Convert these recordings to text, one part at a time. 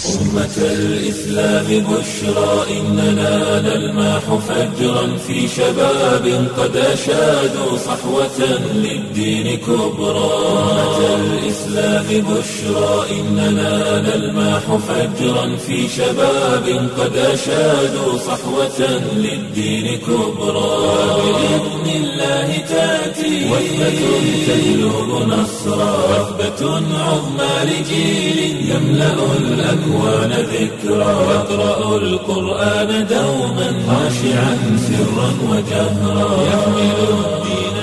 أمة الإسلام بشرى إننا نلمح فجرا في شباب قد أشادوا صحوة للدين كبرى. أمة الإسلام بشرى إننا نلمح فجرا في شباب قد أشادوا صحوة للدين كبرى. بإذن الله تأتي وثبة تجلب نصرا وثبة عظمى لجيل يملأ الأكوان ذكرا يقرأ القرآن دوما خاشعا سرا وجهرا يحمل الدين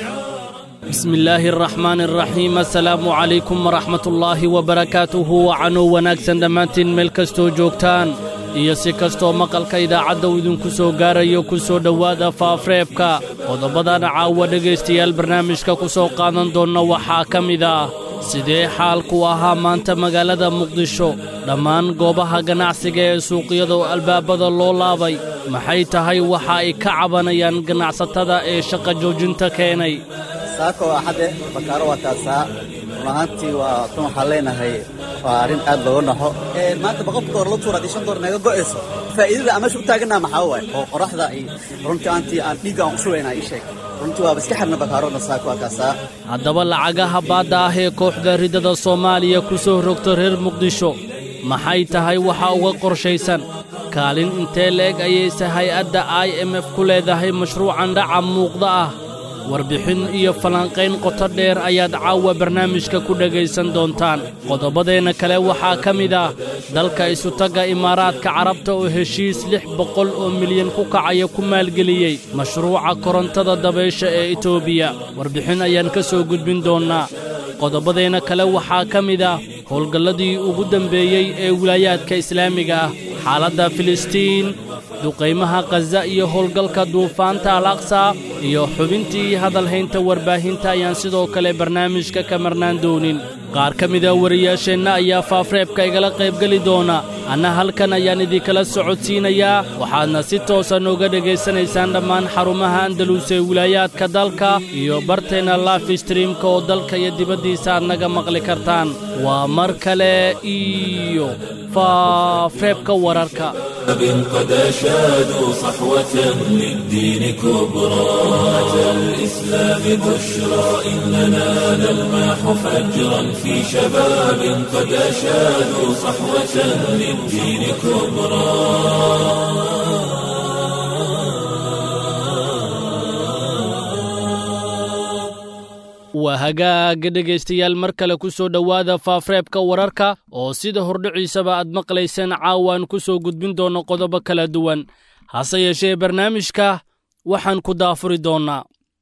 شعارا. بسم الله الرحمن الرحيم. السلام عليكم ورحمة الله وبركاته. وعنو wanaagsan dhammaantiin meel kastoo joogtaan iyo si kastoo maqalka idaacadda uu idinku soo gaarayo ku soo dhowaada faafareebka qodobadana caawa dhegaystayaal barnaamijka ku soo qaadan doonna waxaa ka mid ah sidee xaalku ahaa maanta magaalada muqdisho dhammaan goobaha ganacsiga ee suuqyada oo albaabada loo laabay maxay tahay waxa ay ka cabanayaan ganacsatada ee shaqo joojinta keenay saako axade bakaaro wataasaa runaantii waa tan waxaan leenahay waa arrin aad looga naxo maanta $100 la tuura $5 naga go'ayso faa'iidada amasha u taaganaa maxaa waay oo qoraxda ay runtii aan dhiiga aan u shubaynaa ii sheeg runtii waa iska xirna bakaarona saako wakaasaa haddaba lacagaha baadda ah ee kooxda ridada Soomaaliya ku soo rogta reer Muqdisho maxay tahay waxa uga qorshaysan kaalin intee leeg ayay hay'adda IMF ku leedahay mashruucan dhaca muuqda ah warbixin iyo falanqayn qoto dheer ayaad caawa barnaamijka ku dhagaysan doontaan qodobadeena kale waxaa ka mid ah dalka isu taga imaaraadka carabta oo heshiis 600 milyan ku kacaya ku maalgeliyey mashruuca korontada dabaysha ee Itoobiya warbixin ayaan ka soo gudbin doonaa qodobadeena kale waxaa ka mid ah howlgalladii ugu dambeeyey ee wilaayaadka islaamiga ah xaaladda Filistiin duqeymaha Gaza iyo howlgalka duufaanta Al-Aqsa iyo xubintii hadalhaynta warbaahinta ayaan sidoo kale barnaamijka ka marnaan doonin qaar ka mid ah wariyaasheenna ayaa faafareebka igala qaybgeli doona anna halkan ayaan idinkala socodsiinayaa waxaadna si toosan uga dhegaysanaysaan dhammaan xarumaha Andalus ee wilaayaadka dalka iyo barteena live streamka oo dalka iyo dibaddiisa aad naga maqli kartaan waa mar kale iyo faafareebka wararka قد أشادوا صحوة للدين كبرى. أمة الإسلام بشرى إننا نلمح فجرا في شباب قد أشادوا صحوة للدين كبرى. waa hagaag dhegaystayaal mar kale ku soo dhowaada faafareebka wararka oo sida hordhiciisaba aad maqlayseen caawaan ku soo gudbin doono qodobo kala duwan hase yeeshee barnaamijka waxaan ku daafuri doonaa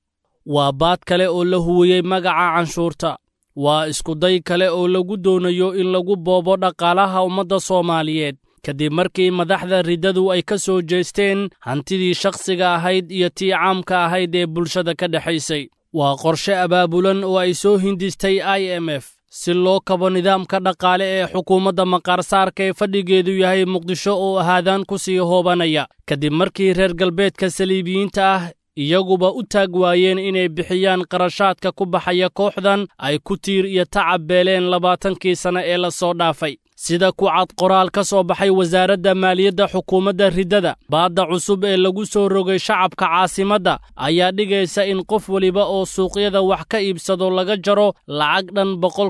waa baad kale oo la huwiyey magaca canshuurta waa isku day kale oo lagu doonayo in lagu boobo dhaqaalaha ummadda Soomaaliyeed kadib markii madaxda ridadu ay ka soo jeesteen hantidii shakhsiga ahayd iyo tii caamka ahayd ee bulshada ka dhaxaysay waa qorshe abaabulan oo ay soo hindistay IMF si loo kabo nidaamka dhaqaale ee xukuumadda maqaarsaarka ee fadhigeedu yahay Muqdisho oo ahaadaan ku sii hoobanaya kadib markii reer galbeedka saliibiyiinta ah iyaguba u taag waayeen inay bixiyaan qarashaadka ku baxaya kooxdan ay ku tiir iyo tacab beeleen 20kii sano ee la soo dhaafay sida ku cad qoraal ka soo baxay wasaaradda maaliyadda xukuumadda ridada baadda cusub ee lagu soo rogay shacabka caasimadda ayaa dhigaysa in qof waliba oo suuqyada wax ka iibsado laga jaro lacag dhan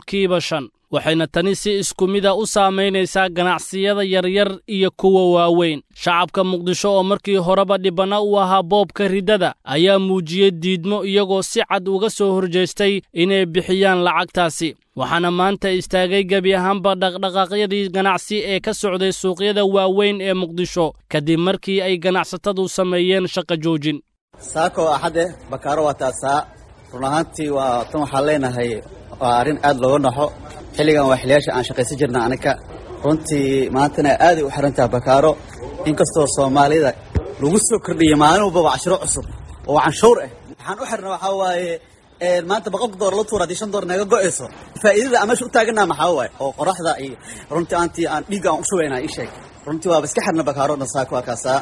5% waxayna tani si isku mid ah u saamaynaysaa ganacsiyada yaryar iyo kuwa waaweyn shacabka Muqdisho oo markii horeba dhibana u ahaa boobka ridada ayaa muujiyay diidmo iyagoo si cad uga soo horjeestay inay bixiyaan lacagtaasi waxaana maanta istaagay gabi ahaanba dhaqdhaqaaqyadii ganacsi ee ka socday suuqyada waaweyn ee Muqdisho kadib markii ay ganacsatadu sameeyeen shaqo joojin saako axade bakaaro wataasaa runaantii waa tan waxaan leenahay waa arrin aad looga naxo xilligan waa xiliyaasha aan shaqaysan jirna anaga runtii maantana aad u xirantaa bakaaro inkastoo Soomaalida lagu soo kordhiyay maalin walba cashiro cusub oo canshuur ah waxaan u xirnaa waxa waaye maanta $100 la tuura $5 naga go'ayso faa'iidada amasha u taaganaa maxaa waay oo qoraxda ay runtii aan dhiiga aan u shubaynaa ii sheeg runtii waa iska xirna bakaarona saako wakaasaa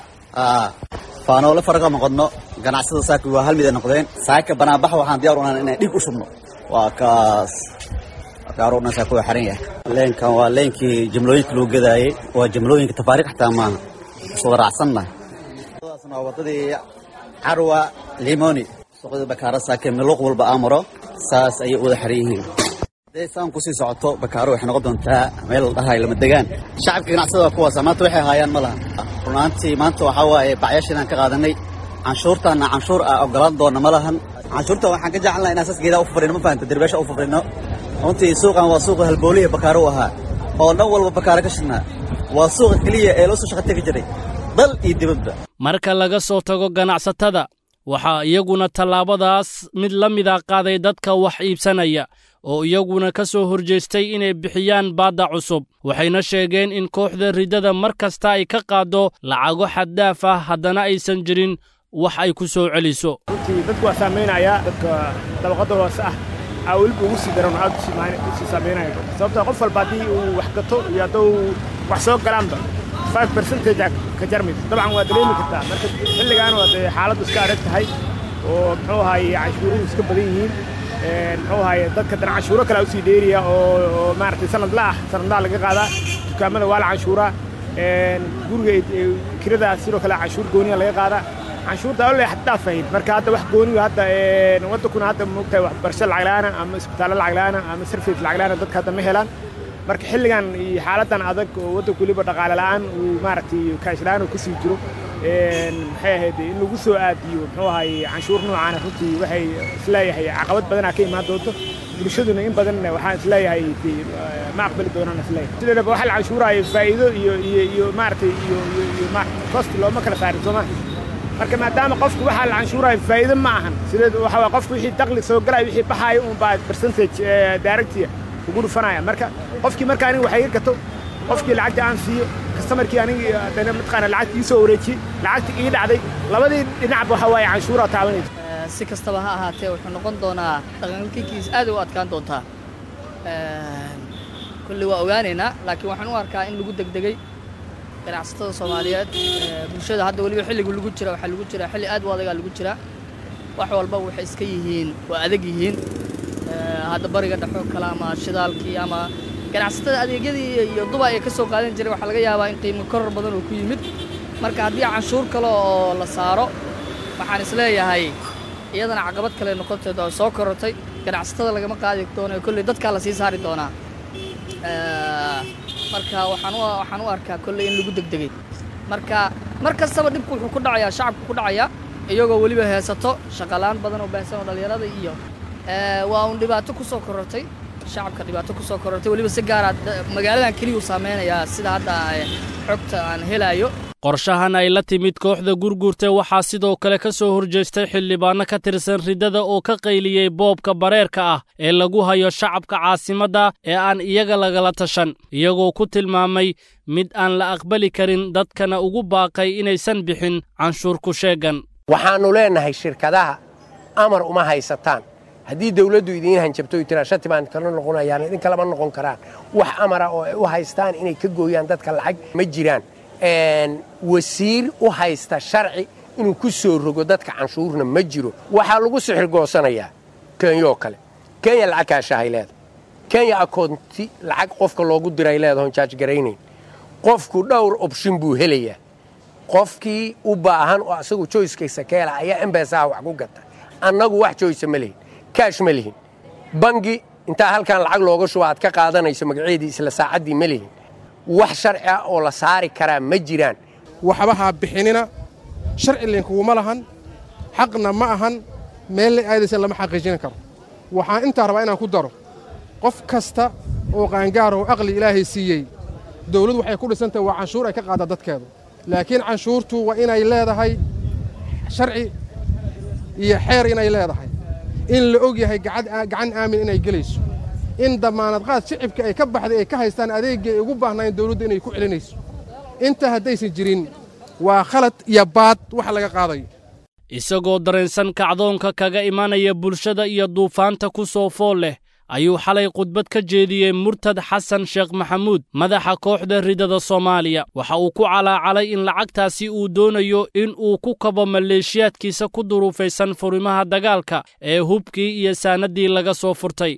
faanoola faraqa noqono ganacsada saako waa hal mid ay noqdeen saaka banaabax waxaan diyaar u nahay inaan dhiig u shubno waa kaas bakaaro nasa ku xiran yahay leenkan waa leenkii jumlooyinka lagu gadaayay waa jumlooyinka tafaariiq xataa maaha soo raacsanna wadadaasna waa wadadii carwa limoni suuqyada bakaaro saakay meeluq walba amro saas ay wada xiran yihiin deesaan ku sii socoto bakaaro waxay noqon doontaa meel dhahay lama degaan shacabka ganacsiga kuwaas maanta waxay hayaan malaha runaantii maanta waxa waaye bacyashidan ka qaadanay canshuurtaana canshuur ogolaan doona malahan canshuurta waxaan ka jecelnahay in asaaskeeda u fafrino ma fahamta darbeesha u fafrino runtii suuqan waa suuqa halbooliya bakaaro ahaa oo dhan walba bakaaro ka shidnaa waa suuqa keliya ee loo soo shaqo tegi jiray dal iyo dibadba marka laga soo tago ganacsatada waxaa iyaguna tallaabadaas mid la mida qaaday dadka wax iibsanaya oo iyaguna ka soo horjeestay inay bixiyaan baadda cusub waxayna sheegeen in kooxda ridada mar kasta ay ka qaado lacago xaddaaf ah haddana aysan jirin wax ay ku soo celiso dadku waa saameynaya dadka dabaqada hoose ah awalba ugu sii daran aad u saameynaya sababtoo qof walba haddii uu wax gato iyo hadduu wax soo galaanba 5% ka jarmid dabcan waa dareemi kartaa marka xilligaan waa xaaladdu iska adag tahay oo muxuu ahaayey canshuuruhu iska badan yihiin muxuu ahaayey dadka dana canshuuro kale u sii dheeriya oo maaragtay sanadlaa laga qaadaa dukaamada waa la canshuuraa guriga kirada sidoo kale canshuur gooniya laga qaadaa canshuurta alle xataa fahid marka hadda wax gooniga hadda wadankuna hadda moogtahay waxbarasho lacag la'aan ama isbitaallo lacag la'aan ama sarfiis lacag la'aan dadka hadda ma helaan marka xilligan iyo xaaladan adag oo wadanku waliba dhaqaale la'aan uu maaragtay kaash la'aan ku sii jiro maxay ahayd in lagu soo aadiyo muxuu ahaayey canshuur noocan runtii waxay isleeyahay caqabad badan ka imaan doonto bulshaduna in badan waxaan isleeyahay ma aqbali doonaan isleeyahay sidoo waxa la canshuurayo faa'iido iyo maaragtay iyo cost looma kala saarin Soomaa marka maadaama qofku waxa la canshuurayo faa'iido ma ahan sidoo waxa qofku wixii dakhli soo galay wixii baxay un baa percentage directiya ugu dhufanaya marka qofkii marka aniga waxay gato qofkii lacag aan siiyo customerkii aniga dana matqana lacag ii soo wareejiyay lacagtii ii dhacday labadii dhinac waxa way canshuura taabanaysa si kastaba ha ahaatee wuxuu noqon doonaa dhaqankiisa aad u adkaan doontaa kulli waa ogaanayna laakiin waxaan u arkaa in lagu degdegay ganacsatada Soomaaliyeed bulshada hadda waliba xilliga lagu jira waxa lagu jira xilli aad u adag lagu jira wax walba waxay iska yihiin waa adag yihiin hadda bariga dhaxo kala ama shidaalkii ama ganacsatada adeegyadii iyo Dubai ay ka soo qaadan jiray waxa laga yaabaa in qiimo koror badan oo ku yimid marka haddii canshuur kale oo la saaro waxaan isleeyahay iyadana caqabad kale noqotay oo soo korortay ganacsatada lagama qaadi doono kulli dadka la sii saari doonaa marka waxaan u arkaa kulli in lagu degdegay markastaba dhibku wuxuu ku dhacayaa shacabku ku dhacayaa iyagoo waliba heesato shaqalaan badan oo baahsan oo dhalinyarada iyo waa un dhibaato ku soo korortay shacabka dhibaato ku soo korortay waliba si gaar ah magaaladan kaliya u saameynaya sida hadda xogta aan helayo qorshahan ay la timid kooxda gurgurtay waxaa sidoo kale ka soo horjeestay xildhibaano ka tirsan ridada oo ka qayliyey boobka bareerka ah ee lagu hayo shacabka caasimadda ee aan iyaga lagala tashan iyagoo ku tilmaamay mid aan la aqbali karin dadkana ugu baaqay inaysan bixin canshuur ku sheegan waxaanu leenahay shirkadaha amar uma haysataan haddii dawladdu idiin hanjabto oo tira shati baan kala noqonayaan idin kala ma noqon karaan wax amara oo ay u haystaan inay ka gooyaan dadka lacag ma jiraan wasiir u haysta sharci inuu ku soo rogo dadka canshuurna ma jiro waxaa lagu sixir goosanayaa Kenya kale Kenya lacag ka shahayleed Kenya akoonti lacag qofka loogu diray leedahay charge gareynin qofku dhowr option buu helayaa qofkii u baahan oo asagu choice-kiisa kala ayaa M-Pesa wax ku gata annagu wax choice ma leeyin cash ma leeyin bangi inta halkan lacag looga shubo aad ka qaadanayso magaceedii isla saacadii ma leeyin wax sharci ah oo la saari karaa ma jiraan waxbaha bixinina sharci linkuma lahan xaqna ma ahan meel aadaysan lama xaqiijin karo waxaan inta rabaa inaan ku daro qof kasta oo qaangaar oo aqli Ilaahay siiyay dawladdu waxay ku dhisantahay waa canshuur ay ka qaada dadkeeda laakiin canshuurtu waa inay leedahay sharci iyo xeer inay leedahay in la og yahay gacan aamin inay gelayso in damaanad qaad shicibka ay ka baxday ay ka haystaan adeegga ugu baahnaan dawladda inay ku celinayso inta haddaysan jirin waa khalad iyo baad wax laga qaadayo isagoo dareensan kacdoonka kaga imanaya bulshada iyo duufaanta ku soo fool leh ayuu xalay khudbad ka jeediyey murtad xasan sheekh maxamuud madaxa kooxda ridada Soomaaliya waxa uu ku calaacalay in lacagtaasi uu doonayo in uu ku kabo maleeshiyaadkiisa ku duruufaysan furimaha dagaalka ee hubkii iyo saanadii laga soo furtay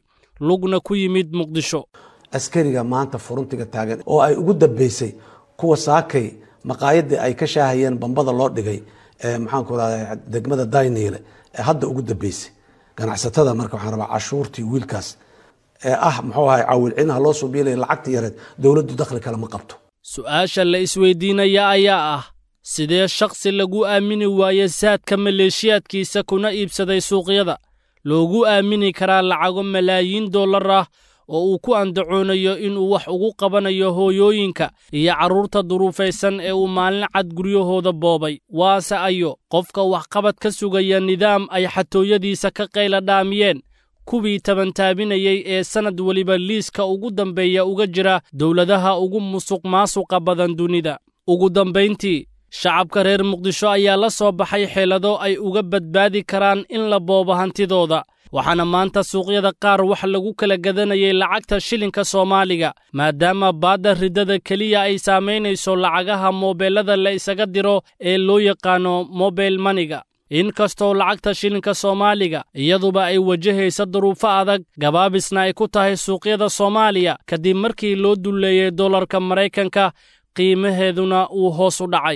lugna ku yimid muqdisho. askariga maanta furuntiga taagan oo ay ugu dambeysay kuwa saakay maqaayadii ay ka shaahayeen bambada loo dhigay maxaan ku radaa degmada Dayniile hadda ugu dambeysay ganacsatada marka waxaan rabaa cashuurtii wiilkaas muxuu ahay caawilcinaha loo soo biilay lacagta yareed dawladdu dakhli kale ma qabto. su'aasha la isweydiinaya ayaa ah sidee shakhsi lagu aamini waaye saadka maleeshiyaadkiisa kuna iibsaday suuqyada loogu aamini karaa lacago malaayiin dollar ah oo uu ku andacoonayo inuu wax ugu qabanayo hooyooyinka iyo carruurta duruufaysan ee uu maalin cad guryahooda boobay. waase ayo qofka waxqabad ka sugaya nidaam ay xatooyadiisa ka qayla dhaamiyeen kuwii tabantaabinayay ee sannad weliba liiska ugu dambeeya uga jira dowladaha ugu musuqmaasuqa badan dunida. ugu dambayntii shacabka reer muqdisho ayaa la soo baxay xeelado ay uga badbaadi karaan in la boobo hantidooda, waxaana maanta suuqyada qaar wax lagu kala gadanayay lacagta shilinka Soomaaliga maadaama baadda ridada keliya ay saamaynayso lacagaha moobeelada la isaga diro ee loo yaqaano mobile money-ga. inkastoo lacagta shilinka Soomaaliga iyaduba ay wajahaysa duruufo adag, gabaabisna ay ku tahay suuqyada Soomaaliya kadib markii loo duleeyay dollarka Mareykanka qiimaheeduna uu hoos u dhacay.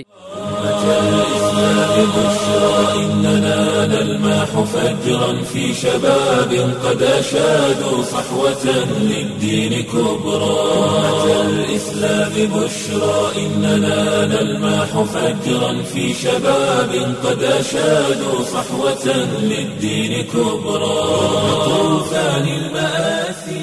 إننا نلمح فجرا في شباب قد أشادوا صحوة للدين كبرى. الإسلام بشرى إننا نلمح فجرا في شباب قد أشادوا صحوة للدين كبرى. طوفان المآسي.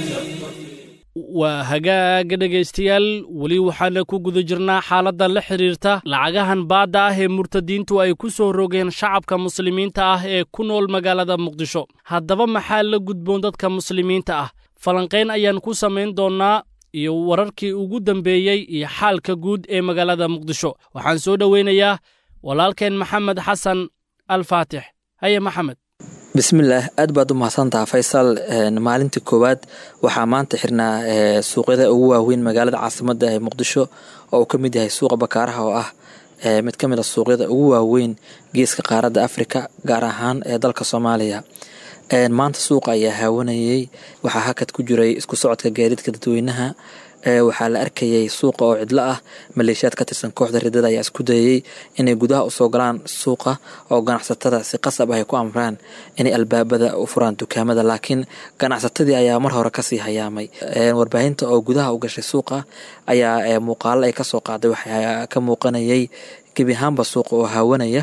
waa hagaaga dhegaystayaal weli waxaana ku guda jirnaa xaaladda la xiriirta lacagahan baadda ah ee murtadiintu ay ku soo rogeen shacabka muslimiinta ah ee ku nool magaalada muqdisho. haddaba maxaa la gudboon dadka muslimiinta ah? falanqayn ayaan ku samayn doonnaa iyo wararkii ugu dambeeyey iyo xaalka guud ee magaalada muqdisho. waxaan soo dhoweynayaa walaalkeen maxamed xasan alfaatix. haye maxamed. bismillaah, aad baad u mahadsantaha Faysal. maalintii koowaad waxaa maanta xirnaa suuqyada ugu waaweyn magaalada caasimadda ee muqdisho oo uu ka mid yahay suuqa Bakaaraha oo ah mid ka mid ah suuqyada ugu waaweyn geeska qaaradda Afrika, gaar ahaan ee dalka Soomaaliya. maanta suuqa ayaa haawanayay, waxaa hakad ku jiray isku socodka gaadiidka dadweynaha. waxaa la arkayay suuqa oo cidlo ah. maleeshiyaad ka tirsan kooxda ridada ayaa isku dayay inay gudaha u soo galaan suuqa oo ganacsatada si qasab ah ay ku amraan inay albaabada u furaan dukaamada, laakiin ganacsatadii ayaa mar hore kasii hayaamay. warbaahinta oo gudaha u gashay suuqa ayaa muuqaalo ay kasoo qaaday waxaa ka muuqanayay gebi ahaanba suuqa oo haawanaya.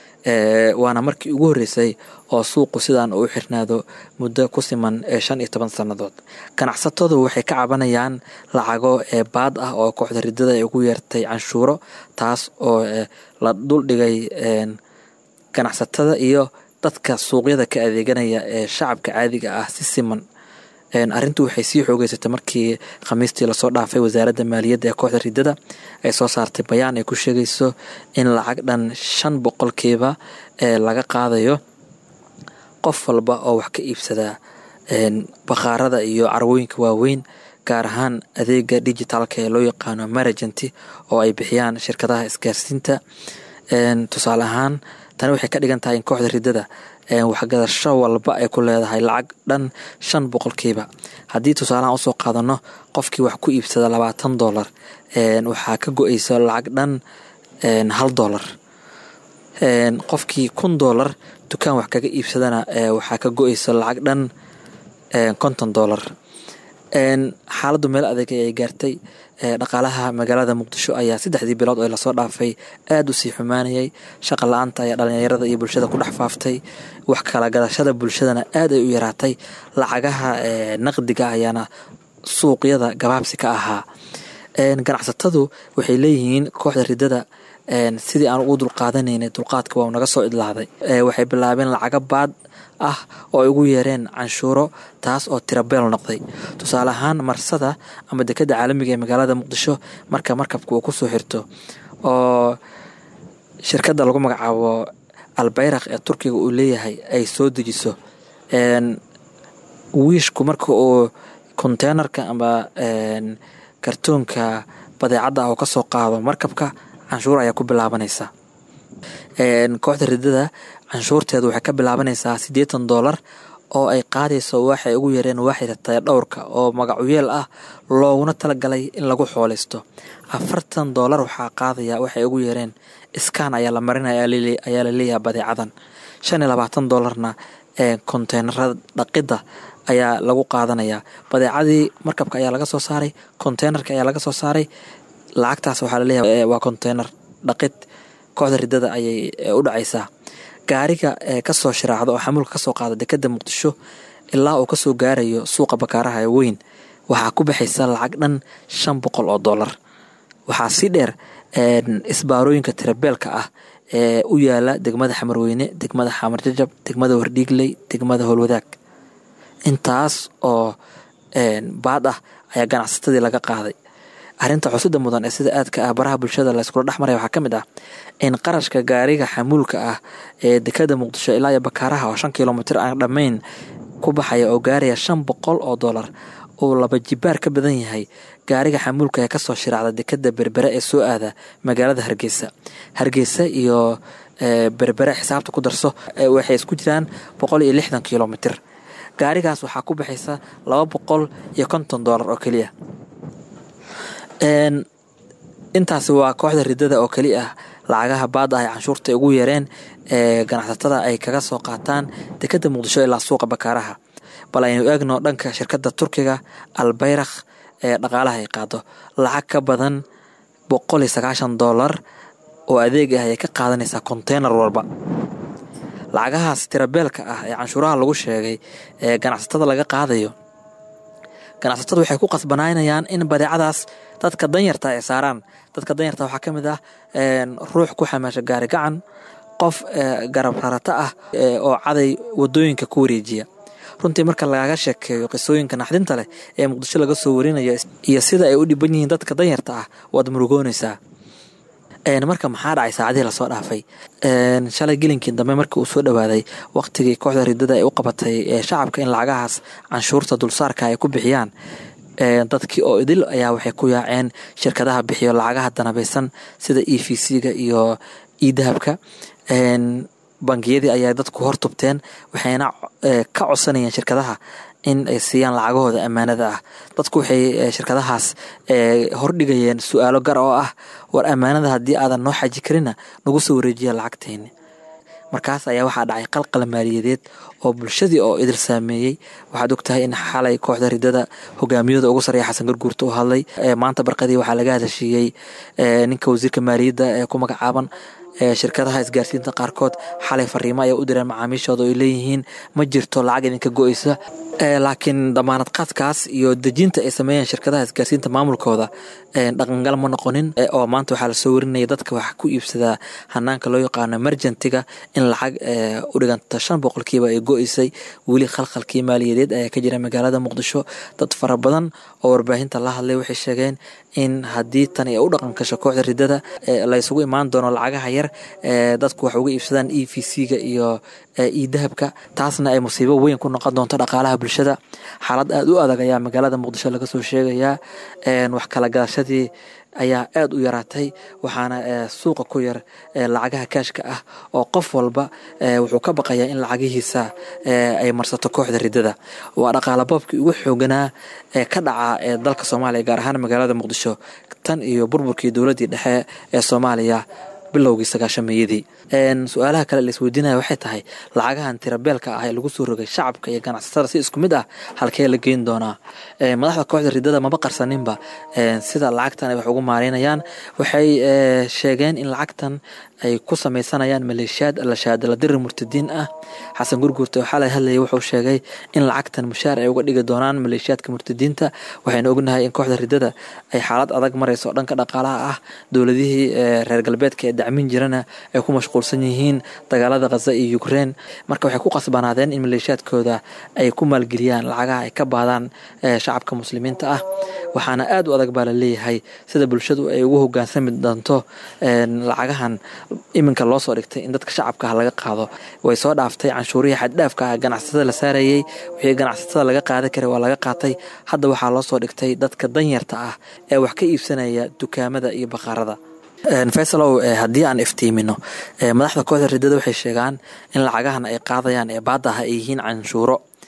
waana markii ugu horreysay oo suuqu sidaan uu xirnaado muddo ku siman 15 sannadood. ganacsatadu waxay ka cabanayaan lacago baad ah oo kooxda ridada ay ugu yeertay canshuuro, taas oo la duldhigay ganacsatada iyo dadka suuqyada ka adeeganaya ee shacabka caadiga ah si siman. arrintu waxay sii xoogeysatay markii khamiistii lasoo dhaafay wasaaradda maaliyadda ee kooxda ridada ay soo saartay bayaan ay ku sheegayso in lacag dhan 5% laga qaadayo qof walba oo wax ka iibsada bakhaarada iyo carwooyinka waaweyn, gaar ahaan adeega digitalka ee loo yaqaano Maragenti oo ay bixiyaan shirkadaha isgaarsiinta. tusaale ahaan tani waxay ka dhigan tahay in kooxda ridada waxgadasho walba ay ku leedahay lacag dhan 5%. haddii tusaalahaan usoo qaadano qofkii wax ku iibsada $20 waxaa ka go-eysa lacag dhan $1. qofkii $1,000 dukaan wax kaga iibsadana waxaa ka go-eysa lacag dhan $50. xaaladdu meel adeeg ayay gaartay. dhaqaalaha magaalada muqdisho ayaa 3 bilood oo lasoo dhaafay aad u sii xumaanayay. shaqa la'aanta ayaa dhalinyarada iyo bulshada ku dhex faaftay. wax kala gadashada bulshadana aad ay u yaraatay. lacagaha naqdiga ayaana suuqyada gabaabsi ka ahaa. ganacsatadu waxay leeyihiin kooxda ridada sidii aan ugu dulqaadanayna dulqaadka waa naga soo idlaaday. waxay bilaabeen lacaga baad ah oo ay ugu yeereen canshuuro, taas oo tirabeel noqday. tusaale ahaan marsada ama dekada caalamiga ee magaalada muqdisho marka markabka uu ku soo xirto oo shirkadda lagu magacaabo Albayraq ee Turkiga uu leeyahay ay soo dejiso wiishku marka uu konteenarka ama kartoonka badeecada oo ka soo qaado markabka, canshuur ayaa ku bilaabanaysa. kooxda ridada canshuurteedu waxay ka bilaabanaysaa $80 oo ay qaadayso waxay ugu yareen waaxida taya dhowrka oo magacuyeel ah looguna talagalay in lagu xooleysto. $40 waxaa qaadaya waxay ugu yareen iskaan ayaa la marinaya ayaa la leeyahay badeecadan. $25na konteenarada dhaqidda ayaa lagu qaadanaya. Badeecadii markabka ayaa laga soo saaray, konteenarka ayaa laga soo saaray. Lacagtaas waxaa la leeyahay waa konteenar dhaqid. Kooxda ridada ayay u dhacaysaa. Gaariga ka soo shiraacdo oo xamuulka ka soo qaada dekedda Muqdisho ilaa uu ka soo gaarayo suuqa bakaaraha ee weyn waxaa ku baxaysa lacag dhan $500. Waxaa si dheer isbaarooyinka tirabeelka ah ee u yaala degmada Xamarweyne, degmada Xamar Jajab, degmada Wardhiigley, degmada Howlwadaag. Intaas oo baad ah ayaa ganacsatadii laga qaaday. Arrinta cusubda mudan ee sida aadka ah baraha bulshada la iskula dhexmaray waxaa ka mid ah in qarashka gaariga xamuulka ah ee dekedda Muqdisho ilaa bakaaraha oo 5 kilomitir aan dhammayn ku baxaya oo gaaraya $500 oo laba jibaar ka badan yahay gaariga xamuulka ee ka soo shiraacda dekedda Berbera ee soo aada magaalada Hargeysa iyo Berbera xisaabta ku darso waxay isku jiraan 160 kilomitir. Gaarigaas waxaa ku baxaysa $250 oo kaliya. Intaasi waa kooxda ridada oo kaliya ah lacagaha baad ah canshuurta ugu yareen ganacsatada ay kaga soo qaataan dekedda Muqdisho ilaa suuqa bakaaraha. Bal aynu eegno dhanka shirkadda Turkiga Albayrakh ee dhaqaalaha ay qaado lacag ka badan $190 oo adeeg ah ay ka qaadanaysaa konteenar walba. Lacagahaas tirabeelka ah ee canshuuraha lagu sheegay ee ganacsatada laga qaadayo, ganacsatada waxay ku qasbanaanayaan in badeecadaas dadka danyarta ay saaraan. Dadka danyarta waxaa ka mid ah ruux ku xamaasha gaari gacan, qof garab rarata ah oo caday wadooyinka ku wareejiya. Runtii marka lagaga sheekeeyo qisooyinka naxdinta leh ee Muqdisho laga soo warinayo iyo sida ay u dhiban yihiin dadka danyarta ah waad murugoonaysaa. Marka maxaa dhacay saacadii la soo dhaafay? Shalay gelinkii dambe markii uu soo dhawaaday waqtigii kooxda ridada ay u qabatay shacabka in lacagahaas canshuurta dulsaarka ay ku bixiyaan, dadkii oo idil ayaa waxay ku yaaceen shirkadaha bixiyo lacagaha danabeysan sida EVC-ga iyo e-dahabka. Bangiyadii ayaa dadku hortubteen waxayna ka codsanayeen shirkadaha in ay siiyaan lacagahooda ammaanada ah. Dadku waxay shirkadahaas hordhigayeen su'aalo gar oo ah war ammaanada haddii aadan noo xaji karina nagu soo wareejiya lacagteena. Markaas ayaa waxaa dhacay qalqal maaliyadeed oo bulshadii oo idil saameeyay. Waxaad ogtahay in xalay kooxda ridada hogaamiyada ugu sareeya Xasan Garguurto u hadlay. Maanta barqadii waxaa laga hadashiyay ninka wasiirka maaliyadda ee ku magacaaban shirkadaha isgaarsiinta qaarkood xalay fariimo ay u direen macaamiishooda oo ay leeyihiin ma jirto lacag idinka go'aysa. Laakiin damaanad qaadkaas iyo dejinta ay sameeyeen shirkadaha isgaarsiinta maamulkooda dhaqangal ma noqonin oo maanta waxaa la soo warinaya dadka wax ku iibsadaa hanaanka loo yaqaano emergency-ga in lacag u dhiganta 5% ay go'aysay. Weli khalkhalkii maaliyadeed ayaa ka jira magaalada Muqdisho. Dad fara badan oo warbaahinta la hadlay waxay sheegeen in haddii tan ay u dhaqan gasho kooxda ridada la isugu imaan doono lacagaha yar dadku wax uga iibsadaan EVC-ga iyo e-dahabka. Taasna ay musiibo weyn ku noqon doonto dhaqaalaha bulshada. Xaalad aad u adag ayaa magaalada Muqdisho laga soo sheegayaa. Wax kala gadashadii ayaa aad u yaraatay waxaana suuqa ku yar lacagaha kaashka ah oo qof walba wuxuu ka baqayaa in lacagihiisa ay marsato kooxda ridada. Waa dhaqaale boobkii ugu xooganaa ka dhaca dalka Soomaaliya gaar ahaan magaalada Muqdisho tan iyo burburkii dowladii dhexe ee Soomaaliya bilowgii 90-meeyadii. Su'aalaha kale la isweydiinayo waxay tahay lacagahan tirabeelka ah ee lagu soo rogay shacabka iyo ganacsatada si isku mid ah halkee la geyn doonaa? Madaxda kooxda ridada maba qarsaninba sida lacagtan ay wax ugu maareynayaan. Waxay sheegeen in lacagtan ay ku sameysanayaan maleeshiyaad la dir murtadiin ah. Xasan Garguurto waxa la hadlayay wuxuu sheegay in lacagtan mushaar ay uga dhigi doonaan maleeshiyaadka murtadiinta. Waxayna ognahay in kooxda ridada ay xaalad adag marayso dhanka dhaqaalaha ah. Dowladihii reer galbeedka ee dacmin jirana ay ku mashquulsan yihiin dagaalada Gaza iyo Ukraine. Marka waxay ku qasbanaadeen in maleeshiyaadkooda ay ku maalgeliyaan lacagaha ay ka baadaan shacabka muslimiinta ah. Waxaana aad u adag baa la leeyahay sida bulshadu ay ugu hogaansami doonto lacagahan iminka loo soo dhigtay in dadka shacabka laga qaado. Way soo dhaaftay canshuurihii xad dhaafka ah ganacsatada la saarayay. Wixii ganacsatada laga qaadan karay waa laga qaatay. Hadda waxaa loo soo dhigtay dadka danyarta ah ee wax ka iibsanaya dukaamada iyo baqaarada. Faisalow haddii aan iftiimino madaxda kooxda ridada waxay sheegaan in lacagahan ay qaadayaan ee baad ah ay yihiin canshuuro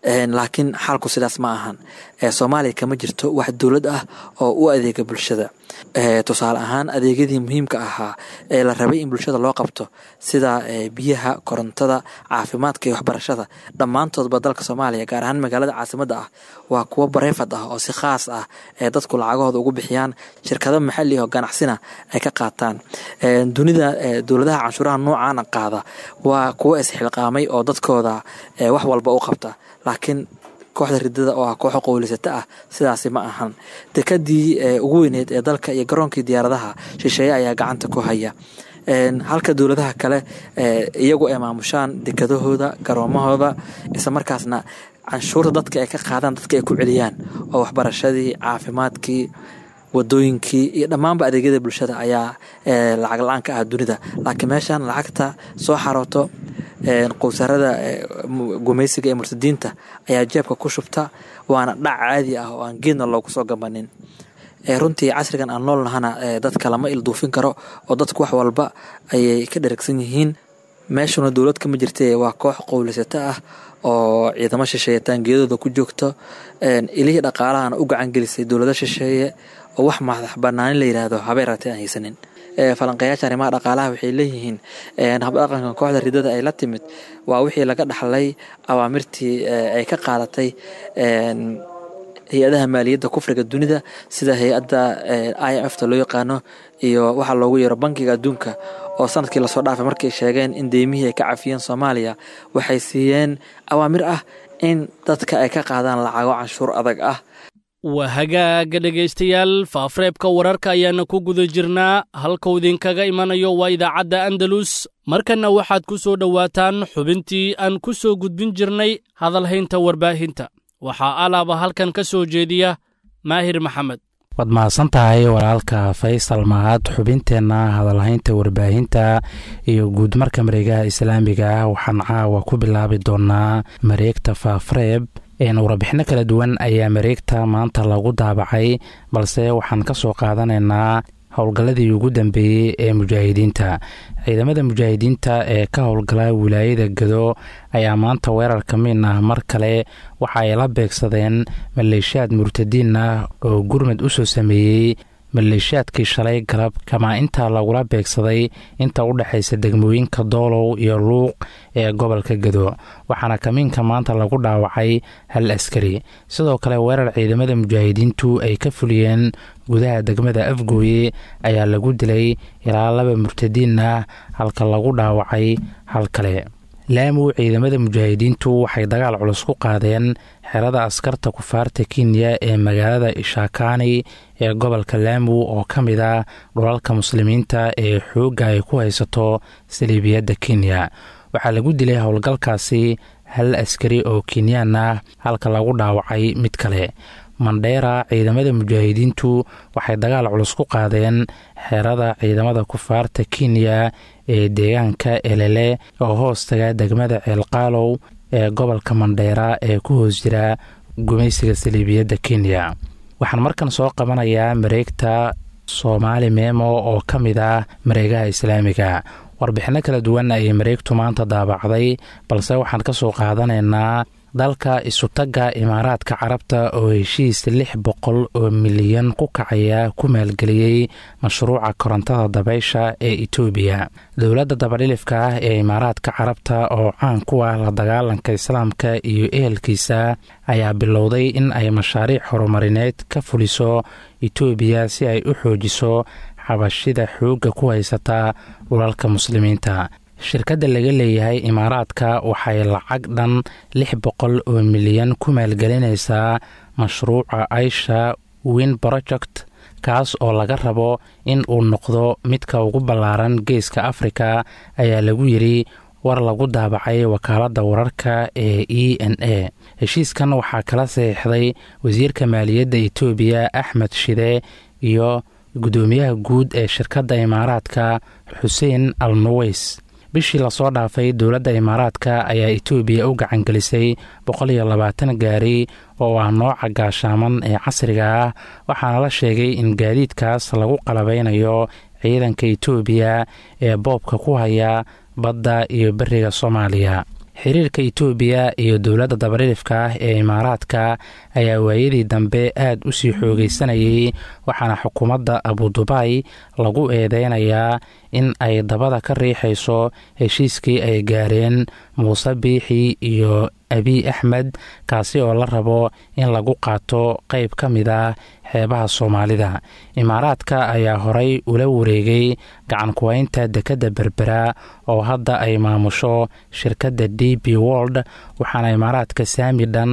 laakiin xaalku sidaas ma ahan. Soomaaliya kama jirto wax dowlad ah oo u adeega bulshada. Tusaale ahaan adeegyadii muhiimka ahaa ee la rabay in bulshada loo qabto sida biyaha, korontada, caafimaadka iyo waxbarashada dhammaantoodba dalka Soomaaliya gaar ahaan magaalada caasimadda ah waa kuwo bareefad ah oo si khaas ah ee dadku lacagahooda ugu bixiyaan, shirkado maxalli oo ganacsina ay ka qaataan. Dunida dowladaha canshuuraha noocan qaada waa kuwo isxilqaamay oo dadkooda wax walba u qabta, laakiin kooxda ridada oo ah koox qowlisata ah sidaasi ma ahan. Dekadii ugu weyneed ee dalka iyo garoonkii diyaaradaha shisheeye ayaa gacanta ku haya, halka dowladaha kale iyagu ay maamushaan dekadahooda, garoomahooda, isla markaasna canshuurta dadka ay ka qaadaan dadka ay ku celiyaan oo waxbarashadii, caafimaadkii, wadooyinkii iyo dhammaanba adeegyada bulshada ayaa lacag la-aan ka ah dunida. Laakiin meeshan lacagta soo xarooto qowsarada gumaysiga ee murtadiinta ayaa jeebka ku shubta, waana dhac caadi ah oo aan geedna loogu soo gabanin. Runtii casrigan aan nool nahana dadka lama ilduufin karo oo dadku wax walba ayay ka dheragsan yihiin. Meeshuna dowlad kama jirta, waa koox qowlisata ah oo ciidamo shisheeye taangiyadooda ku joogto, ilihii dhaqaalahana u gacan gelisay dowlada shisheeye oo wax madax bannaanin la yidhaahdo habay ratay aan haysanin. Falanqeeyaasha arrimaha dhaqaalaha waxay leeyihiin habdhaqanka kooxda ridada ay la timid waa wixii laga dhaxlay awaamirtii ay ka qaadatay hay-adaha maaliyadda kufriga dunida sida hay-adda IMF-ta loo yaqaano iyo waxa loogu yeero bankiga adduunka oo sanadkii lasoo dhaafay markay sheegeen in deymihii ay ka cafiyeen Soomaaliya waxay siiyeen awaamir ah in dadka ay ka qaadaan lacago canshuur adag ah. waa hagaaga dhegaystayaal, faafareebka wararka ayaana ku guda jirnaa. halkuu idinkaga imanayo waa idaacadda Andalus. markanna waxaad ku soo dhowaataan xubintii aan ku soo gudbin jirnay hadalhaynta warbaahinta. waxaa alaaba halkan ka soo jeediya Maahir Maxamed. waad mahadsan tahay walaalka Faysal Mahad. xubinteenna hadalhaynta warbaahinta iyo guud marka mareegaha islaamiga waxaan caawa ku bilaabi doonaa mareegta Faafareeb. warbixino kala duwan ayaa mareegta maanta lagu daabacay, balse waxaan ka soo qaadanaynaa howlgalladii ugu dambeeyey ee mujaahidiinta. ciidamada mujaahidiinta ee ka howlgala wilaayada Gado ayaa maanta weerar ka mid ah mar kale waxa ay la beegsadeen maleeshiyaad murtadiin ah oo gurmad u soo sameeyey maleeshiyaadkii shalay galab kamaa intaa lagula beegsaday inta u dhexaysa degmooyinka Doolow iyo Luuq ee gobolka Gado, waxaana kamiinka maanta lagu dhaawacay hal askari. sidoo kale weerar ciidamada mujaahidiintu ay ka fuliyeen gudaha degmada Afgooye ayaa lagu dilay ilaa 2 murtadiin ah halka lagu dhaawacay hal kale. Laamu ciidamada mujaahidiintu waxay dagaal culus ku qaadeen xerada askarta kufaarta Kenya ee magaalada Ishakani ee gobolka Laamu oo ka mid ah dhulalka muslimiinta ee xoogga ay ku haysato saliibiyadda Kenya. waxaa lagu dilay howlgalkaasi hal askari oo Kenyaan ah halka lagu dhaawacay mid kale. Mandheera ciidamada mujaahidiintu waxay dagaal culus ku qaadeen xerada ciidamada kufaarta Kenya ee deegaanka Elele oo hoostaga degmada Ceelqaalow ee gobolka Mandheera ee ku hoos jira gumaysiga saliibiyadda Kenya. waxaan markan soo qabanayaa mareegta Soomaali Memo oo ka mid ah mareegaha islaamiga. warbixino kala duwan ayay mareegtu maanta daabacday, balse waxaan ka soo qaadanaynaa dalka isutaga Imaaraadka Carabta oo heshiis 600 milyan ku kacaya ku maalgeliyey mashruuca korontada dabaysha ee Itoobiya. dowladda dabadhilifka ah ee Imaaraadka Carabta oo caan ku ah la dagaalanka islaamka iyo ehelkiisa ayaa bilowday in ay mashaariic horumarineed ka fuliso Itoobiya si ay u xoojiso xabashida xoogga ku haysata dhulalka muslimiinta. shirkadda laga leeyahay Imaaraadka waxay lacag dhan 600 milyan ku maalgelinaysaa mashruuca Aisha Wind Project, kaas oo laga rabo in uu noqdo midka ugu ballaaran geeska Afrika, ayaa lagu yiri war lagu daabacay wakaaladda wararka ee ENA. heshiiskan waxaa kala saxiixday wasiirka maaliyadda Itoobiya Axmed Shide iyo gudoomiyaha guud ee shirkadda Imaaraadka Xuseen Al-Nuways. bishii la soo dhaafay dowladda Imaaraadka ayaa Itoobiya u gacan gelisay 120 gaari oo ah nooca gaashaaman ee casriga ah, waxaana la sheegay in gaadiidkaas lagu qalabeynayo ciidanka Itoobiya ee boobka ku haya badda iyo bariga Soomaaliya. xiriirka itoobiya iyo dowladda dabadhilifka ah ee imaaraadka ayaa waayadii dambe aad u sii xoogaysanayay waxaana xukuumadda abudubay lagu eedeynayaa in ay dabada ka riixayso heshiiskii ay gaareen muuse biixi iyo abiy axmed kaasi oo la rabo in lagu qaato qayb ka mid ah xeebaha soomaalida. imaaraadka ayaa horay ula wareegay gacan kuwaynta dekedda berbera oo hadda ay maamusho shirkadda DP World, waxaana imaaraadka saami dhan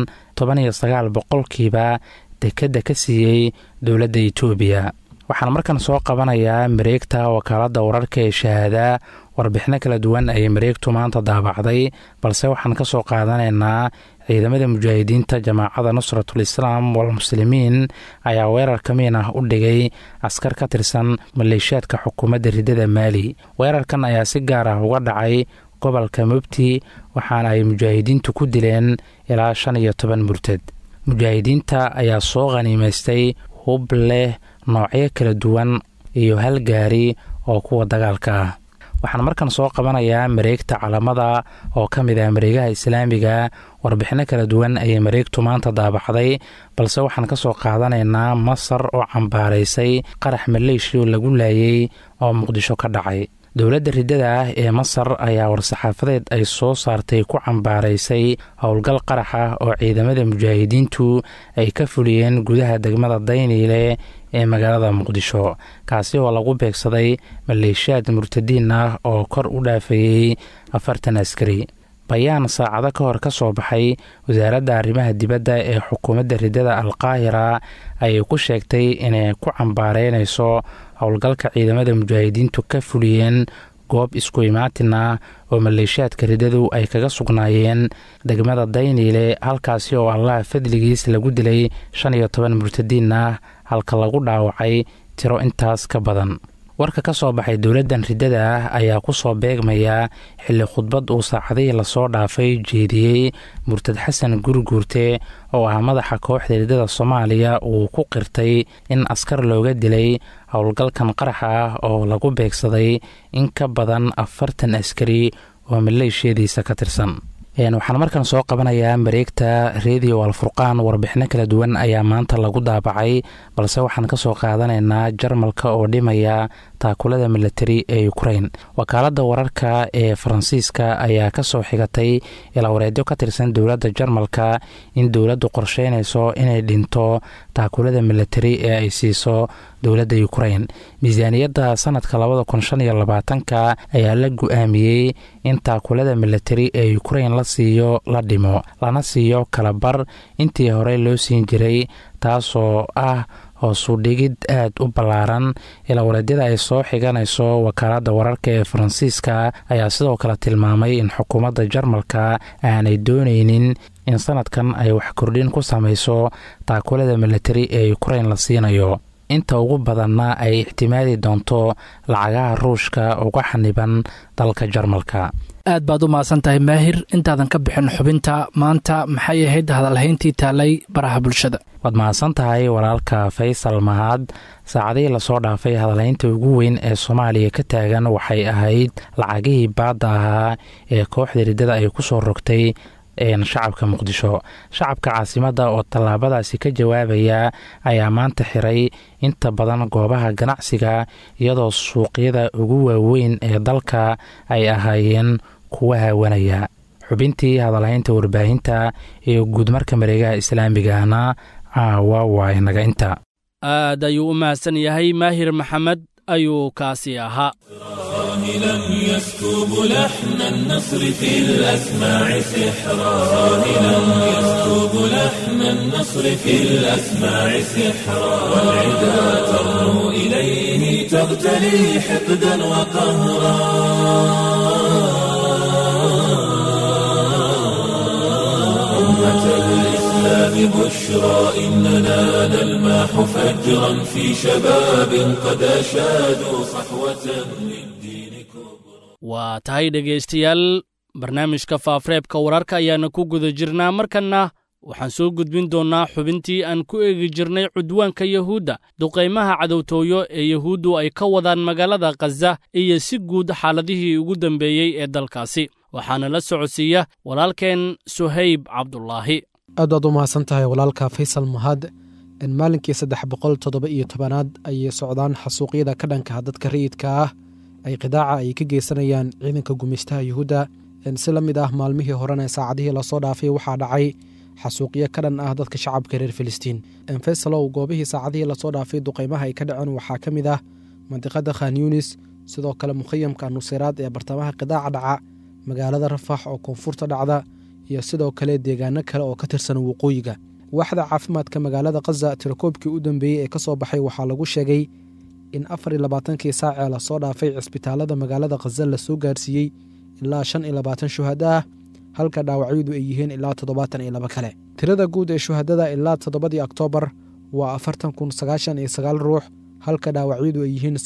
19% dekedda ka siiyey dowladda itoobiya. waxaan markan soo qabanayaa mareegta wakaaladda wararka ee shahaada. warbixino kala duwan ayay mareegtu maanta daabacday, balse waxaan ka soo qaadanaynaa ciidamada mujaahidiinta jamaacada nusratul islaam walmuslimiin ayaa weerar kamiin ah u dhigay askar ka tirsan maleeshiyaadka xukuumadda ridada maali. weerarkan ayaa si gaar ah uga dhacay gobolka mubti, waxaana ay mujaahidiintu ku dileen ilaa 15 murtad. mujaahidiinta ayaa soo khaniimaystay hub leh noocyo kala duwan iyo hal gaari oo kuwa dagaalka ah. waxaan markan soo qabanayaa mareegta calamada oo ka mid ah mareegaha islaamiga. warbixino kala duwan ayay mareegtu maanta daabacday, balse waxaan ka soo qaadanaynaa Masar oo cambaaraysay qarax maleeshiya lagu laayay oo Muqdisho ka dhacay. dowladda ridada ah ee Masar ayaa war-saxaafadeed ay soo saartay ku cambaaraysay howlgal qarax ah oo ciidamada mujaahidiintu ay ka fuliyeen gudaha degmada Dayniile ee magaalada Muqdisho, kaasi oo lagu beegsaday maleeshiyaad murtadiin ah oo kor u dhaafayay 40 askari. bayaan saacado ka hor ka soo baxay wasaaradda arrimaha dibadda ee xukuumadda ridada Alqaahira ayay ku sheegtay inay ku cambaareynayso howlgalka ciidamada mujaahidiintu ka fuliyeen goob isku imaatin ah oo maleeshiyaadka ridadu ay kaga sugnaayeen degmada Dayniile, halkaasi oo Allah fadligiis lagu dilay 15 murtadiin ah halka lagu dhaawacay tiro intaas ka badan. warka ka soo baxay dowladdan ridada ah ayaa ku soo beegmaya xilli khudbad uu saacadihii lasoo dhaafay jeediyey murtad xasan gurguurte oo ah madaxa kooxda ridada Soomaaliya uu ku qirtay in askar looga dilay howlgalkan qaraxa ah oo lagu beegsaday in ka badan 40 askari oo maleeshiyadiisa ka tirsan. waxaan markan soo qabanayaa mareegta Radio Al-Furqaan. warbixino kala duwan ayaa maanta lagu daabacay, balse waxaan ka soo qaadanaynaa Jarmalka oo dhimaya taakulada military ee Ukraine. wakaaladda wararka ee Faransiiska ayaa ka soo xigatay ilaa wareedyo ka tirsan dowladda Jarmalka in dowladdu qorsheynayso inay dhinto taakulada military ee ay siiso dowladda Ukraine. miisaaniyadda sanadka 2025 ayaa la go'aamiyey in taakulada military ee Ukraine la siiyo la dhimo, lana siiyo kala bar intii hore loo siin jiray, taasoo ah hoosu dhigid aad u ballaaran. ilaa wareedyada ay soo xiganayso wakaaladda wararka ee Faransiiska ayaa sidoo kale tilmaamay in xukuumadda Jarmalka aanay doonaynin in sanadkan ay wax kordhin ku samayso taakulada military ee Ukraine la siinayo. inta ugu badanna ay ixtimaali doonto lacagaha ruushka uga xaniban dalka Jarmalka. aad baad u mahadsan tahay Maahir. intaadan ka bixin xubinta maanta, maxay ahayd hadalhayntii taalay baraha bulshada? waad mahadsan tahay walaalka Faysal Mahad. saacadihii lasoo dhaafay hadalhaynta ugu weyn ee Soomaaliya ka taagan waxay ahayd lacagihii baadda ahaa ee kooxda ridada ay ku soo rogtay shacabka Muqdisho. shacabka caasimadda oo tallaabadaasi ka jawaabaya ayaa maanta xiray inta badan goobaha ganacsiga, iyadoo suuqyada ugu waaweyn ee dalka ay ahaayeen kuwa haawanaya. xubintii hadalhaynta warbaahinta iyo guudmarka mareegaha islaamigana caawa waa inaga inta. aad ayuu u mahadsan yahay Maahir Maxamed ayuu kaasi ahaa. راهلا يسكب لحن النصر في الأسماع سحرا راهلا يسكب لحن النصر في الأسماع سحرا والعدا ترنو إليه تغتلي حقدا وقهرا أمة الإسلام بشرى إننا نلمح فجرا في شباب قد أشادوا صحوة waa tahay dhegaystayaal, barnaamijka faafreebka wararka ayaana ku guda jirnaa. markanna waxaan soo gudbin doonnaa xubintii aan ku eegi jirnay cudwaanka yuhuudda duqaymaha cadowtooyo ee yuhuuddu ay ka wadaan magaalada khaza iyo si guud xaaladihii ugu dambeeyey ee dalkaasi waxaana la socodsiiya walaalkeen suhayb cabdulaahi aad baad u mahadsan tahay walaalka faysal mahad maalinkii 317aad ayay socdaan xasuuqyada ka dhanka dadka rayidka ah ay qidaaca ay ka geysanayaan ciidanka gumaystaha yuhuudda si la mid ah maalmihii horena saacadihii lasoo dhaafay waxaa dhacay xasuuqyo ka dhan ah dadka shacabka reer filistiin faysalow goobihii saacadihii lasoo dhaafay duqaymaha ay ka dhaceen waxaa ka mid ah mandiqada khan yunis sidoo kale mukhayamka nuseyraad ee bartamaha qidaaca dhaca magaalada rafax oo koonfurta dhacda iyo sidoo kale deegaano kale oo ka tirsan waqooyiga waaxda caafimaadka magaalada khaza tirakoobkii u dambeeyey ee ka soo baxay waxaa lagu sheegay in 24kii saacee lasoo dhaafay cisbitaalada magaalada khaza lasoo gaarsiiyey ilaa 25 shuhada ah halka dhaawacyadu ay yihiin ilaa 72 kale tirada guud ee shuhadada ilaa 7 Oktoobar waa 40,099 ruux halka dhaawacyadu ay yihiin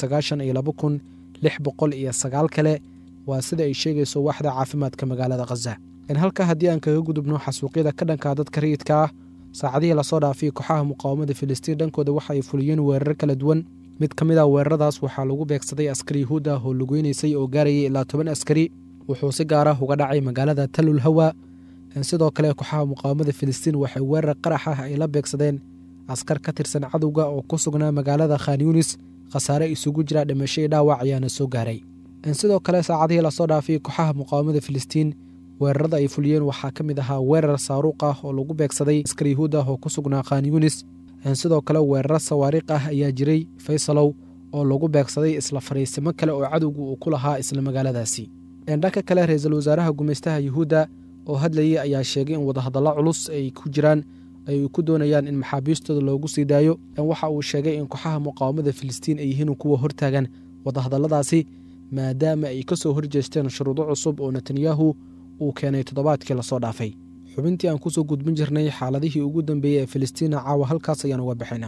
92,609 kale waa sida ay sheegayso waaxda caafimaadka magaalada khaza halka haddii aan kaga gudubno xasuuqyada ka dhanka dadka rayidka ah saacadihii lasoo dhaafay kooxaha muqaawamada filistiin dhankooda waxa ay fuliyeen weerar kala duwan mid ka mid ah weeraradaas waxaa lagu beegsaday askari yuhuud ah oo lugeynaysay oo gaarayay ilaa 10 askari wuxuu si gaar ah uga dhacay magaalada talul hawa sidoo kale kooxaha muqaawamada filistiin waxay weerar qarax ah ay la beegsadeen askar ka tirsan cadowga oo ku sugnaa magaalada khan yunis khasaare isugu jira dhimasho iyo dhaawac ayaana soo gaaray sidoo kale saacadihii lasoo dhaafay kooxaha muqaawamada filistiin weerarada ay fuliyeen waxaa ka mid ahaa weerar saaruuq ah oo lagu beegsaday askar yuhuud ah oo ku sugnaa khan yunis sidoo kale weerar sawaariiq ah ayaa jiray faysalow oo lagu beegsaday isla fariisimo kale oo cadowgu uu ku lahaa isla magaaladaasi dhanka kale ra-iisul wasaaraha gumaystaha yuhuudda oo hadlayay ayaa sheegay in wadahadallo culus ay ku jiraan ay ku doonayaan in maxaabiistooda loogu sii daayo waxa uu sheegay in kooxaha muqaawamada filistiin ay yihiin kuwa hortaagan wadahadalladaasi maadaama ay ka soo horjeesteen shuruudo cusub oo netanyahu uu keenay toddobaadkii lasoo dhaafay xubintii aan kusoo gudbin jirnay xaaladihii ugu dambeeyey ee filistiina caawa halkaas ayaan uga bixinaa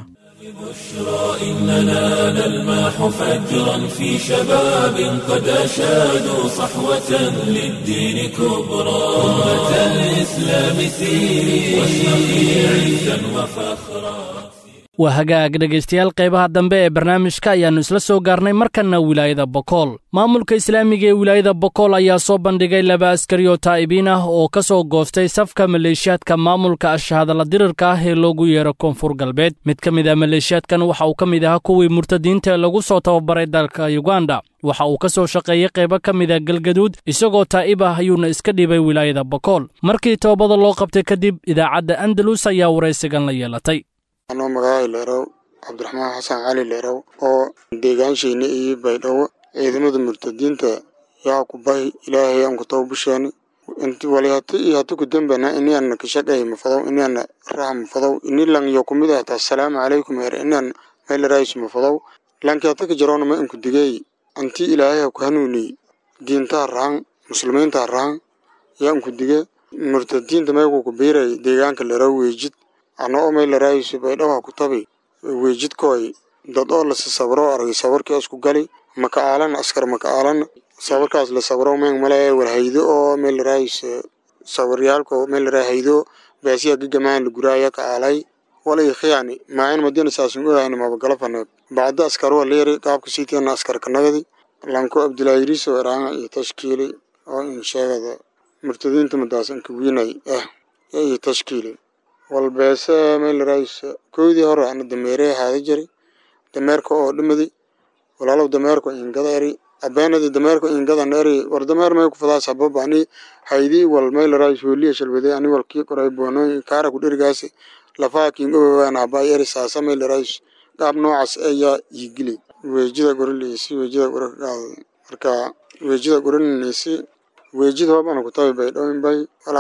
بشرى إننا نلمح فجرا في شباب قد أشادوا صحوة للدين كبرى أمة الإسلام سيري واشرقي عزا وفخرا waa hagaag dhegaystayaal qaybaha dambe ee barnaamijka ayaannu isla soo gaarnay markanna wilaayada bokool maamulka islaamiga ee wilaayada bokool ayaa soo bandhigay 2 askari oo taa'ibiin ah oo ka soo goostay safka maleeshiyaadka maamulka ashahadala dirirka ah ee loogu yeero koonfur galbeed mid ka mid ah maleeshiyaadkan waxa uu ka mid ahaa kuwii murtadiinta ee lagu soo tababaray dalka uganda waxa uu ka soo shaqeeyey qaybo ka mid ah galgaduud isagoo taa'ib ah ayuuna iska dhibay wilaayada bokool markii toobada loo qabtay kadib idaacadda andalus ayaa waraysigan la yeelatay anoo magacay leerow cabdiraxmaan xasan cali leerow oo deegaanshiina iyo baydhabo ciidamada murtadiinta yaa ku bahi ilaahay aan ku tawbashaani inta walihata iyo hata ku dambana inaan ka shaqeey mafadow inaan rahm mafadow inilan yo kumid ah assalaamu calaykum inaan meel raayis mafadow lanka hata ka jaroona ma in ku digay anti ilaahay ku hanuuni diinta raan muslimiinta raan yaan ku digay murtadiinta meeku ku biiray deegaanka leerow weejid ana oo meel raayis baydhabo ku tabi weejidkooy dad oo la sabro arag sabarkaas ku gali maka aalan askar maka aalan sabarkaas la sabro meel malay warhaydo oo meel raayis sabaryaalko meel raahaydo baasiya gagaan la guraaya ka aalay walay khiyaani maayn madina saasun oo ayna ma galafana baada askar oo leeyahay qaabka siiteena askar kanagadi lanko abdullaahi riso raana iyo tashkiili oo in sheegada murtadiinta madaasan ku wiinay iyo tashkiili walbeesa meel raayis koodii hore aan dameeray haada jiray dameerka oo dhimadi walaalow dameerka in gadaari abeenada dameerka in gadan eri war dameer may ku fadaa sabab ani haydi wal meel raayis waliya shalbaday ani walkii qoray boono kaara ku dhirgaasi lafaakin oo aan habay eri saasa meel raayis qaab noocaas ayaa yigili weejida gorleesi weejida gorka marka weejida gorleesi weejida baan ku taabay baydhooyin bay wala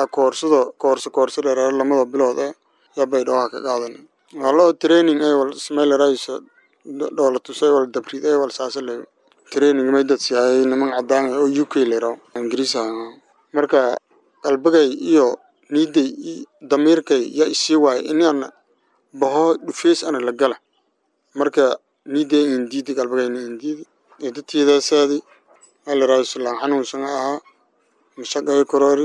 koorso dheeraad lamada bilood ya baydhoo ka qaadan walo training ay wal smell rice doola tusay wal dabrid ay wal saasale training may dad siyaay niman cadaan oo UK leero ingiriisa marka qalbigay iyo niiday dameerkay ya isi waay inaan baho dhufays ana la gala marka niiday indiidi qalbigay indiidi dadtiida saadi al raaslan xanuunsan aha mashaqay korori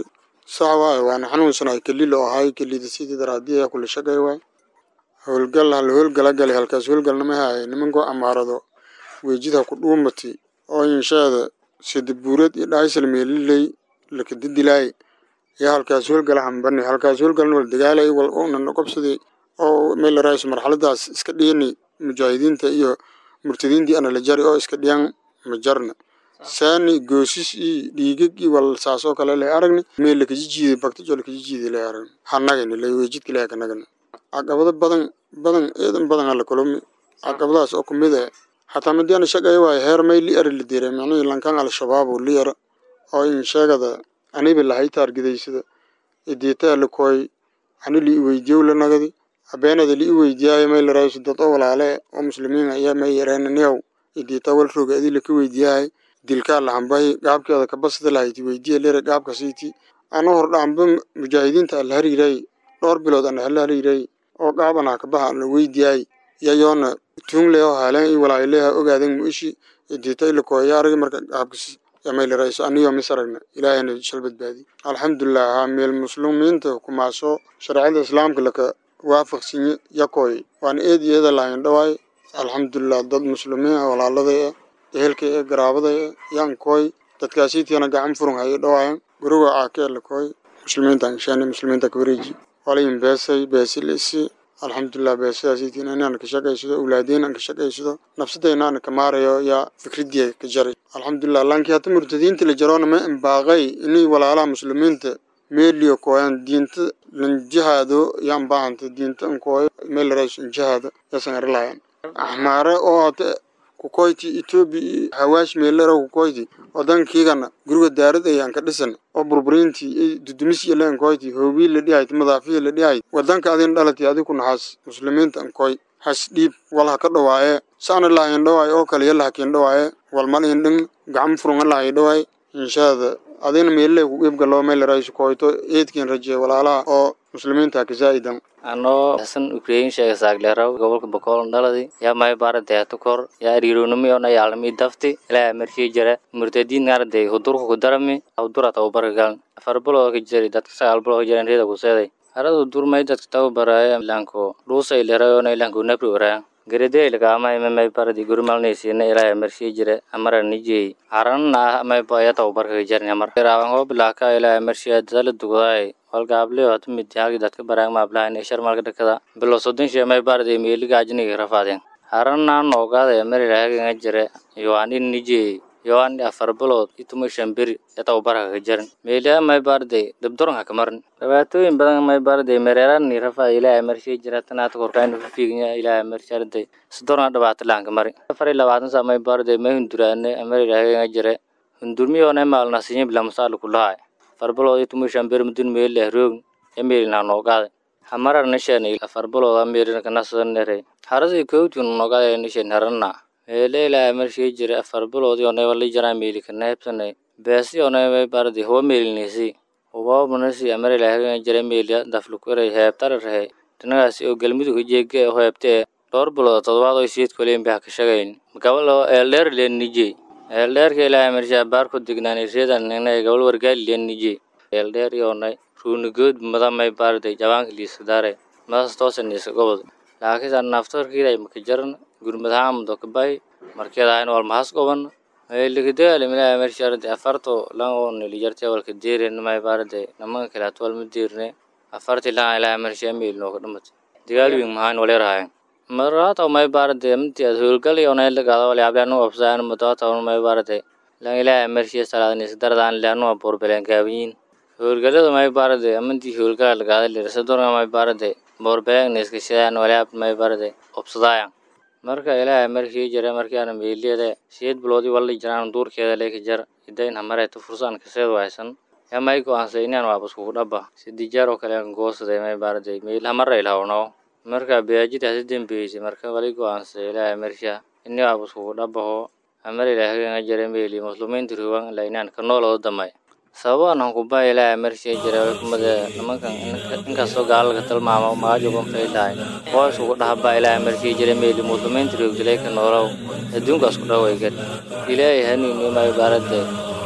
sax waaye waana xanuunsanay kelilo ahay kelida sidii daraadiya kula shaqay waay howlgal howlgala halkaas howlgalna ma haay nimankoo amaarado weejida ku dhuumati oo inshaada sida buurad iyo dhaysal meelilay laka didilay ya halkaas howlgala hambani halkaas howlgalna wal dagaalay wal oo qabsaday oo meel raayis marxaladaas iska dhiyani mujaahidiinta iyo murtadiintii ana la jari oo iska dhiyan ma jarna saani goosis iyo dhiigag iyo wal saasoo kale la aragni meel la kajijiiday baktijo la kajijiiday la aragni hanagani la weejidka la kanagani caqabado badan eedan badan la kulmi caqabadaas oo kumid ah hataa madiana shaqay waay heer may li ari la diray macnaheedu lankan al-shabaab oo li yara oo in sheegada aniba lahay taargidaysada idiita la kooy ani li weydiyo la nagadi habeenada li weydiyaay may la raayis dad oo walaale oo muslimiin ayaa may yareenaneew idiita wal roga adii la ka weydiyaay dilka la hambay gaabkeeda ka basda lahayd weydiye leer gaabka siiti ana hor dhaanba mujaahidiinta la hariiray dhowr bilood ana la hariiray oo gaabana ka baxa la weydiyaay yayoona tuungle oo haleen walaayileha ogaadan muushi idiita ila kooyaarag marka gaabkis yamay la raayis aniyo misaragna ilaahayna shalbad baadi alxamdulillah meel muslimiinta kumaaso sharciyada islaamka laka waafaqsan yakoy waan eediyada laayn dhawaay alxamdulillah dad muslimiin walaalada ehelka garaabada yaan kooy dadkaasiitiina gacan furan hay dhawaayaan guriga aakee la kooy muslimiinta ka wareeji walayn beesilisi alxamdulillah beesidaasiitiina inaan ka shaqaysido awlaadeen aan ka shaqaysido nafsadayna aan ka maarayo yaa fikradii ka jaray alxamdulillah laakiin hata murtadiinta la jaroona ma baaqay inay walaalaha muslimiinta meeliyo kooyaan diinta lan jihaado yaan baahanta diinta an kooyo meel raayis jihaado yasan arlaayaan ahmaare oo kukoyti Ethiopia hawaash meelero kukoyti wadankiigana guriga daarad ayaan ka dhisan oo burburintii dudumis iyo leen koyti hoobi la dhiyay madaafiye la dhiyay wadanka adin dhalatay adigu ku naxas muslimiinta an koy hasdib wala ka dhawaaye saana la in dhawaay oo kale yalla hakin dhawaaye wal malin dhin gacam furan la ay dhawaay inshaada adina meelay ku qeyb galo meel raayis koyto eedkin rajay walaalaha oo muslimiinta ka zaa'idan ano hasan Ukraine sheega saagleeraw gobolka Boqol dhaladi yaa may baarada tukor yaa riiroonimi oo yaalmi dafti ilaa markii jira murtadiin arday hudurku ku darami hudurata oo bargal farbalo ka jiri dadka saalbalo jireen reeda ku seeday aradu durmay dadka taw baraaya lanko dhuusay leerayo lanko nabri wara garadee laga may baaradi gurmalnaysiina ilaa markii jira amara nijay haranna may baayata oo barka jirnaa mar raawan oo bilaaka ilaa markii dal dugaay walgaable oo mid yaagi dadka baraag ma ablaan ee sharmalka dhakada bilo 30 may baarday meeliga ajniga rafaadeen haranna noogaada mariraagaga jira yoanin nijay yoan afar bilood ituma shambiri yata baraka jiran meeliya may baarday dabdoran ka marin rabaatooyin badan may baarday mereeran ni rafa ilaa markii jira tanaad korkaan fiignya ilaa markii sidorna dhabaat laan ka marin 24 sa may baarday may hunduraane mariraagaga jira hundurmiyo na maalna sinib lamsaal kulaay farbalo ituma shambir mudun meel roog emeelna noogaada hamarar nashani farbalo ameerina kana sanere harasi kootun noogaada nishan haranna meelela markii jira farbalo oo wali jara meelika neebsanay beesi oo may baardi ho meelnisi oo manasi amarila haga jira meeliya daflu kuray heebtar rahay tanaasi oo galmudug jeege oo heebtee dhowr bilood toddobaad oo siid koleen baa ka shaqayn gabalo leer leen nijay elderka ilaa marjaa baar ku dignaanay reedan inay gobol wargaal leen nijay elder yoonay ruunigood madamay baarday jawaanka liisadaare maas toosan isagoo laakiin naftarkiida ay ma jaran gurmadaam dokbay markeeda ay wal mahas goban ay ligdeel milaa marjaa afarto lan oo lijartay walka deereen may baarday naman kala tool mudirne afarti lan ilaa marjaa meel noo dhamat digaal weyn mahan waleerahay marata oo may baarday amti howlgal iyo neel laga wali ablaan oo absaan mudata oo may baarday lan ilaa marjaa salaadni dardan laano borbelan gaabin howlgalada may baarday amti howlgal laga leeyahay may baarday borbelan iska shayaan wali ab may baarday obsadaya marka ilaa markii jira markii aan meeliyada siid biloodi wali jiraan duurkeeda leeka jar idayn hamareeto fursan ka seed waysan yamay go aan saynaan waa bas ku dhaba sidii jar oo kale aan goosaday may baarday meel hamaray laawno marka beejida sidin beeysi marka wali go aan saylaa markaa inni waa bas ku dhaba amari ilaahay jira meeli muslimiintu ruwan la inaan ka nooloo damay sababana ku baayla markii jira kumada nimankan inka soo gaalka tilmaamo maajo gon feelay qoys ugu dhaxba ilaa markii jira meeli muslimiintu ruwan ka nooloo adduunka isku dhawaygad ilaahay hani ma baarade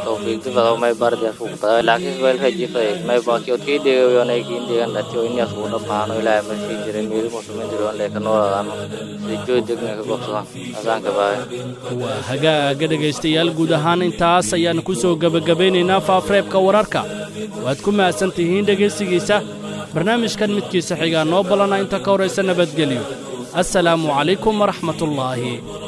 tawfiiqda fadaw may barda fuq badan laakiin weel rajifay may baaki oo kiideeyo yoonay kiindeegan dhatiyo in yaas uu dhabaano ilaahay markii jiray meelo muslimiin diroon leeka noolaadaan si joogdegna ka gobsada asaanka baay waa hagaaga dhegaystayaal guud ahaan intaas ayaan ku soo gabagabeynaynaa faafareebka wararka waad ku mahadsan tihiin dhegaysigiisa barnaamijkan midkiisa xigaa noo balana inta ka horaysa nabadgelyo assalaamu calaykum waraxmatullaahi